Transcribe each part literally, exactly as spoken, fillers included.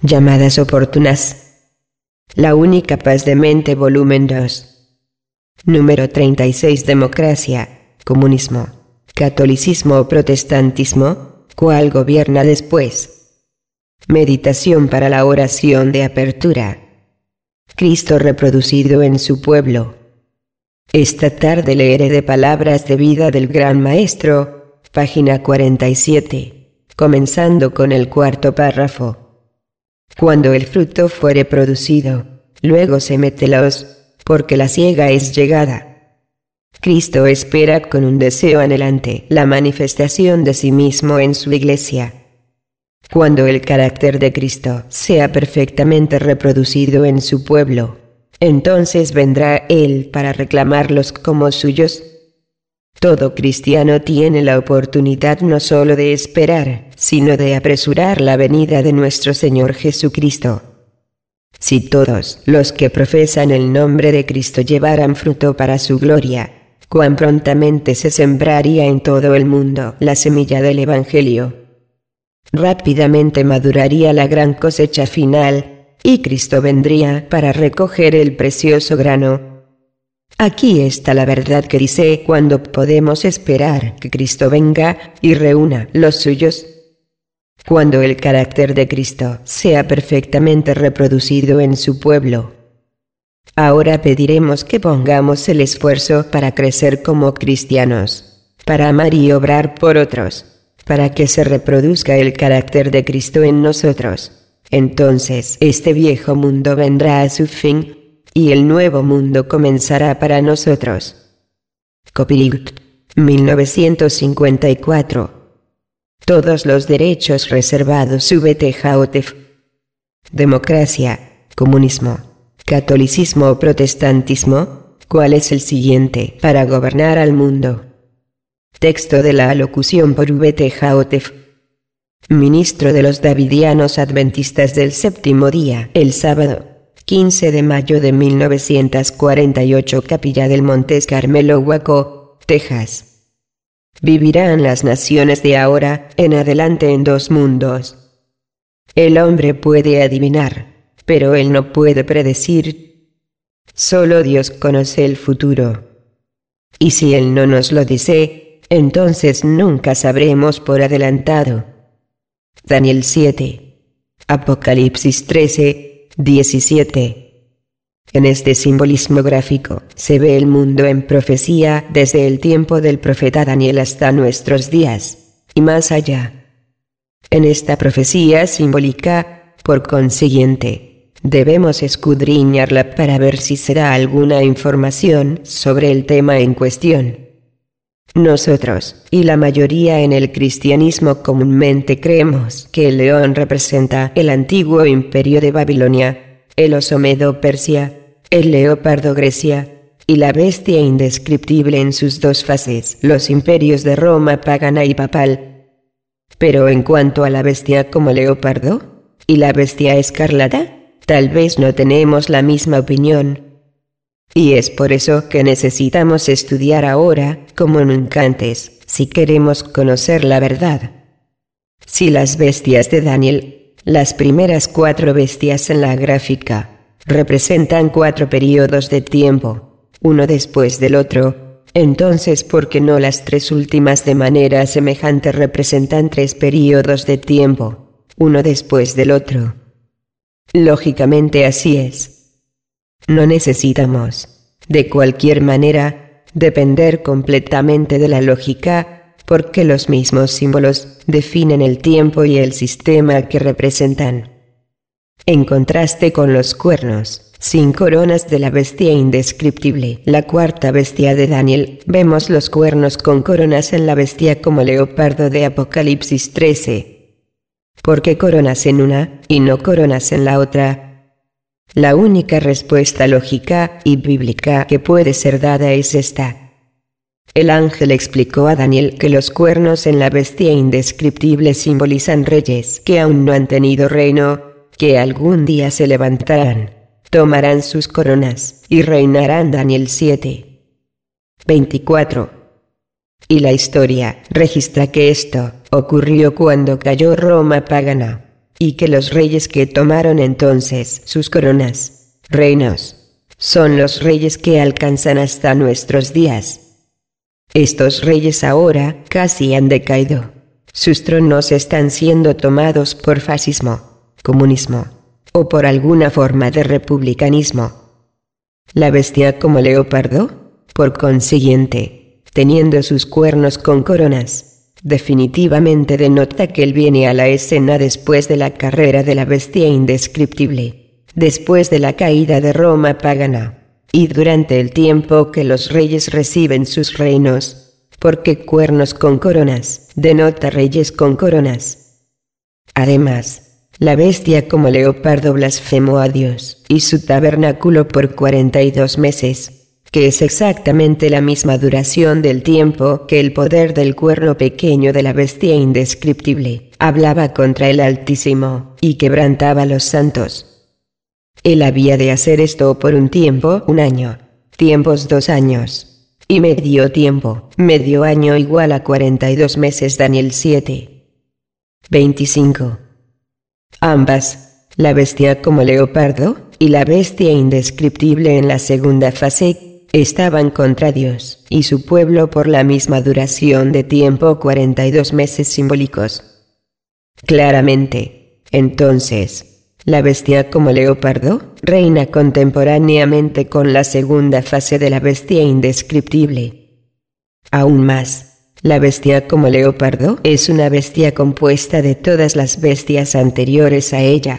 llamadas oportunas. La única paz de mente, volumen dos. Número treinta y seis. Democracia, comunismo, catolicismo o protestantismo, ¿cuál gobierna después? Meditación para la oración de apertura. Cristo reproducido en su pueblo. Esta tarde leeré de Palabras de Vida del Gran Maestro, página cuarenta y siete, comenzando con el cuarto párrafo. Cuando el fruto fuere producido, luego se mételos, porque la siega es llegada. Cristo espera con un deseo anhelante la manifestación de sí mismo en su iglesia. Cuando el carácter de Cristo sea perfectamente reproducido en su pueblo, entonces vendrá Él para reclamarlos como suyos. Todo cristiano tiene la oportunidad no solo de esperar, sino de apresurar la venida de nuestro Señor Jesucristo. Si todos los que profesan el nombre de Cristo llevaran fruto para su gloria, cuán prontamente se sembraría en todo el mundo la semilla del Evangelio. Rápidamente maduraría la gran cosecha final, y Cristo vendría para recoger el precioso grano. Aquí está la verdad que dice cuándo podemos esperar que Cristo venga y reúna los suyos. Cuando el carácter de Cristo sea perfectamente reproducido en su pueblo. Ahora pediremos que pongamos el esfuerzo para crecer como cristianos, para amar y obrar por otros, para que se reproduzca el carácter de Cristo en nosotros. Entonces este viejo mundo vendrá a su fin, y el nuevo mundo comenzará para nosotros. Copyright mil novecientos cincuenta y cuatro. Todos los derechos reservados. V T J O T F. Democracia, comunismo, catolicismo o protestantismo, ¿cuál es el siguiente para gobernar al mundo? Texto de la alocución por V T J O T F. Ministro de los Davidianos Adventistas del Séptimo Día, el sábado, quince de mayo de mil novecientos cuarenta y ocho, Capilla del Monte Carmelo, Waco, Texas. Vivirán las naciones de ahora en adelante en dos mundos. El hombre puede adivinar, pero él no puede predecir. Solo Dios conoce el futuro. Y si Él no nos lo dice, entonces nunca sabremos por adelantado. Daniel siete. Apocalipsis trece, diecisiete. En este simbolismo gráfico se ve el mundo en profecía desde el tiempo del profeta Daniel hasta nuestros días, y más allá. En esta profecía simbólica, por consiguiente, debemos escudriñarla para ver si se da alguna información sobre el tema en cuestión. Nosotros, y la mayoría en el cristianismo comúnmente creemos que el león representa el antiguo imperio de Babilonia, el oso Medo-Persia, el leopardo Grecia, y la bestia indescriptible en sus dos fases, los imperios de Roma pagana y papal. Pero en cuanto a la bestia como leopardo, y la bestia escarlata, tal vez no tenemos la misma opinión. Y es por eso que necesitamos estudiar ahora, como nunca antes, si queremos conocer la verdad. Si las bestias de Daniel, las primeras cuatro bestias en la gráfica, representan cuatro periodos de tiempo, uno después del otro, entonces ¿por qué no las tres últimas de manera semejante representan tres periodos de tiempo, uno después del otro? Lógicamente así es. No necesitamos, de cualquier manera, depender completamente de la lógica, porque los mismos símbolos definen el tiempo y el sistema que representan. En contraste con los cuernos, sin coronas de la bestia indescriptible, la cuarta bestia de Daniel, vemos los cuernos con coronas en la bestia como leopardo de Apocalipsis trece. ¿Por qué coronas en una, y no coronas en la otra? La única respuesta lógica y bíblica que puede ser dada es esta. El ángel explicó a Daniel que los cuernos en la bestia indescriptible simbolizan reyes que aún no han tenido reino, que algún día se levantarán, tomarán sus coronas y reinarán. Daniel siete, veinticuatro. Y la historia registra que esto ocurrió cuando cayó Roma pagana. y que los reyes que tomaron entonces sus coronas, reinos, son los reyes que alcanzan hasta nuestros días. Estos reyes ahora casi han decaído. Sus tronos están siendo tomados por fascismo, comunismo, o por alguna forma de republicanismo. La bestia como leopardo, por consiguiente, teniendo sus cuernos con coronas, definitivamente denota que él viene a la escena después de la carrera de la bestia indescriptible, después de la caída de Roma pagana, y durante el tiempo que los reyes reciben sus reinos, porque cuernos con coronas denota reyes con coronas. Además, la bestia como leopardo blasfemó a Dios y su tabernáculo por cuarenta y dos meses, que es exactamente la misma duración del tiempo que el poder del cuerno pequeño de la bestia indescriptible hablaba contra el Altísimo y quebrantaba a los santos. Él había de hacer esto por un tiempo, un año, tiempos dos años, y medio tiempo, medio año igual a cuarenta y dos meses. Daniel siete, veinticinco. Ambas, la bestia como leopardo y la bestia indescriptible en la segunda fase, estaban contra Dios y su pueblo por la misma duración de tiempo, cuarenta y dos meses simbólicos. Claramente, entonces, la bestia como leopardo reina contemporáneamente con la segunda fase de la bestia indescriptible. Aún más, la bestia como leopardo es una bestia compuesta de todas las bestias anteriores a ella.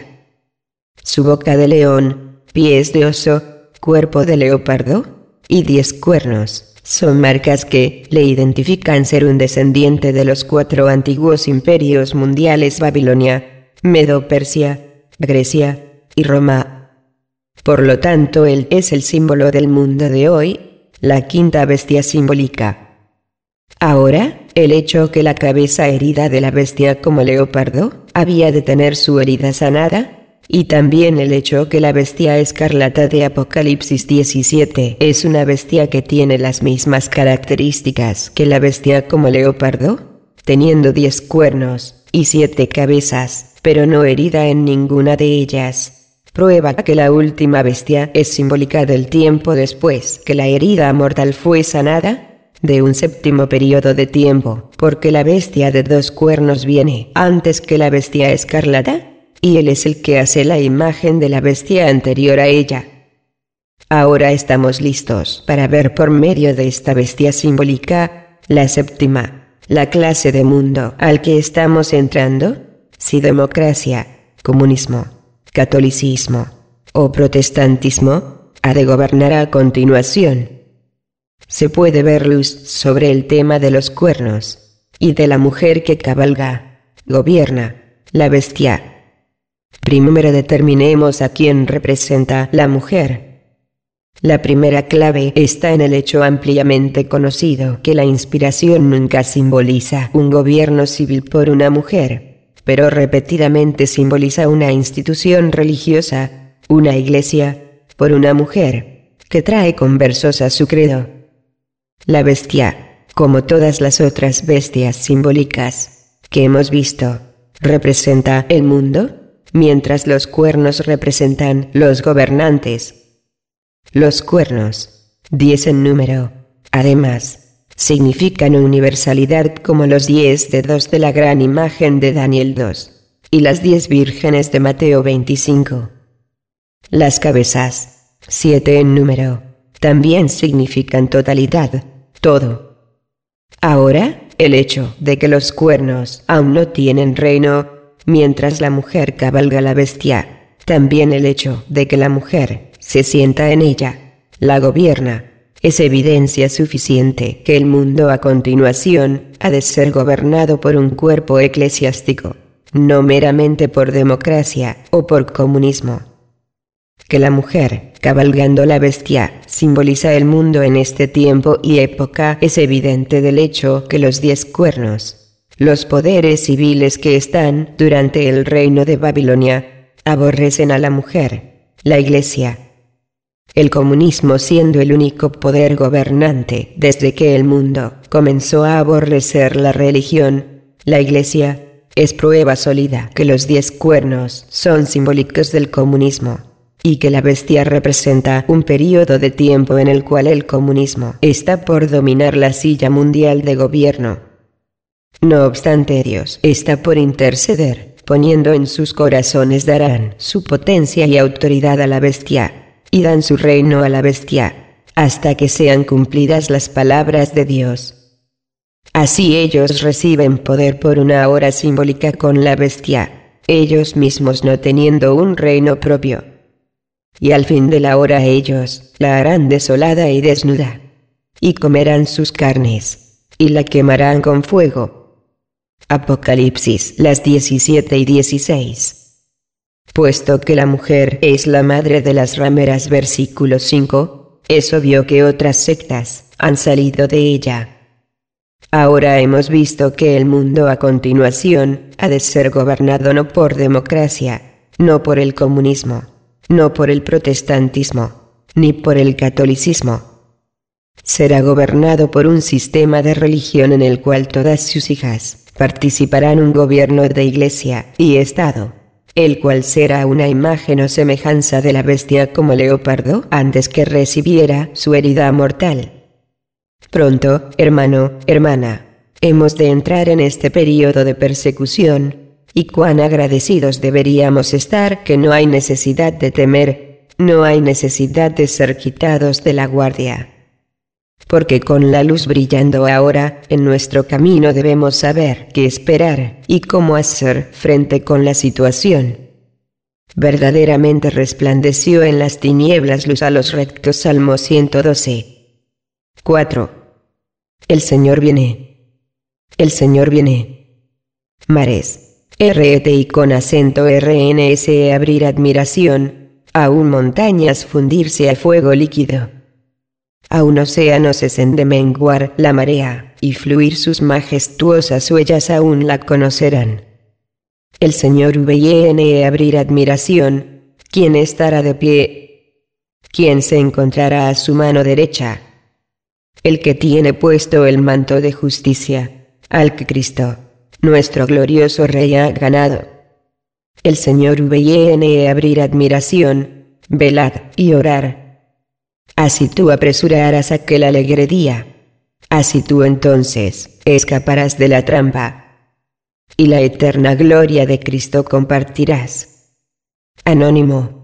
Su boca de león, pies de oso, cuerpo de leopardo y diez cuernos son marcas que le identifican ser un descendiente de los cuatro antiguos imperios mundiales: Babilonia, Medo-Persia, Grecia y Roma. Por lo tanto, él es el símbolo del mundo de hoy, la quinta bestia simbólica. Ahora, el hecho que la cabeza herida de la bestia como leopardo había de tener su herida sanada, y también el hecho que la bestia escarlata de Apocalipsis diecisiete es una bestia que tiene las mismas características que la bestia como leopardo, teniendo diez cuernos y siete cabezas, pero no herida en ninguna de ellas, prueba que la última bestia es simbólica del tiempo después que la herida mortal fue sanada, de un séptimo periodo de tiempo, porque la bestia de dos cuernos viene antes que la bestia escarlata, y él es el que hace la imagen de la bestia anterior a ella. Ahora estamos listos para ver por medio de esta bestia simbólica, la séptima, la clase de mundo al que estamos entrando, si democracia, comunismo, catolicismo o protestantismo ha de gobernar a continuación. Se puede ver luz sobre el tema de los cuernos y de la mujer que cabalga, gobierna, la bestia. Primero determinemos a quién representa la mujer. La primera clave está en el hecho ampliamente conocido que la inspiración nunca simboliza un gobierno civil por una mujer, pero repetidamente simboliza una institución religiosa, una iglesia, por una mujer, que trae conversos a su credo. La bestia, como todas las otras bestias simbólicas que hemos visto, representa el mundo, mientras los cuernos representan los gobernantes. Los cuernos, diez en número, además, significan universalidad como los diez dedos de la gran imagen de Daniel dos, y las diez vírgenes de Mateo veinticinco. Las cabezas, siete en número, también significan totalidad, todo. Ahora, el hecho de que los cuernos aún no tienen reino, mientras la mujer cabalga la bestia, también el hecho de que la mujer se sienta en ella, la gobierna, es evidencia suficiente que el mundo a continuación ha de ser gobernado por un cuerpo eclesiástico, no meramente por democracia o por comunismo. Que la mujer, cabalgando la bestia, simboliza el mundo en este tiempo y época es evidente del hecho que los diez cuernos, los poderes civiles que están durante el reino de Babilonia, aborrecen a la mujer, la iglesia. El comunismo siendo el único poder gobernante desde que el mundo comenzó a aborrecer la religión, la iglesia, Es prueba sólida que los diez cuernos son simbólicos del comunismo, y que la bestia representa un periodo de tiempo en el cual el comunismo está por dominar la silla mundial de gobierno. No obstante, Dios está por interceder, poniendo en sus corazones darán su potencia y autoridad a la bestia, y dan su reino a la bestia, hasta que sean cumplidas las palabras de Dios. Así ellos reciben poder por una hora simbólica con la bestia, ellos mismos no teniendo un reino propio. Y al fin de la hora ellos la harán desolada y desnuda, y comerán sus carnes, y la quemarán con fuego. Apocalipsis las diecisiete y dieciséis. Puesto que la mujer es la madre de las rameras, versículo cinco, es obvio que otras sectas han salido de ella. Ahora hemos visto que el mundo a continuación ha de ser gobernado no por democracia, no por el comunismo, no por el protestantismo, ni por el catolicismo. Será gobernado por un sistema de religión en el cual todas sus hijas participarán un gobierno de iglesia y Estado, el cual será una imagen o semejanza de la bestia como leopardo antes que recibiera su herida mortal. Pronto, hermano, hermana, hemos de entrar en este período de persecución, y cuán agradecidos deberíamos estar que no hay necesidad de temer, no hay necesidad de ser quitados de la guardia. Porque con la luz brillando ahora en nuestro camino debemos saber qué esperar y cómo hacer frente con la situación. Verdaderamente resplandeció en las tinieblas luz a los rectos. Salmo ciento doce. cuatro. El Señor viene. El Señor viene. Mares. R E T I con acento R N S E abrir admiración, aún montañas fundirse a fuego líquido. Aún océanos cesen de menguar la marea, y fluir sus majestuosas huellas aún la conocerán. El Señor viene a abrir admiración, ¿quién estará de pie? ¿Quién se encontrará a su mano derecha? El que tiene puesto el manto de justicia, al que Cristo, nuestro glorioso Rey, ha ganado. El Señor viene a abrir admiración, velad y orar. Así tú apresurarás aquel alegre día. Así tú entonces escaparás de la trampa, y la eterna gloria de Cristo compartirás. Anónimo.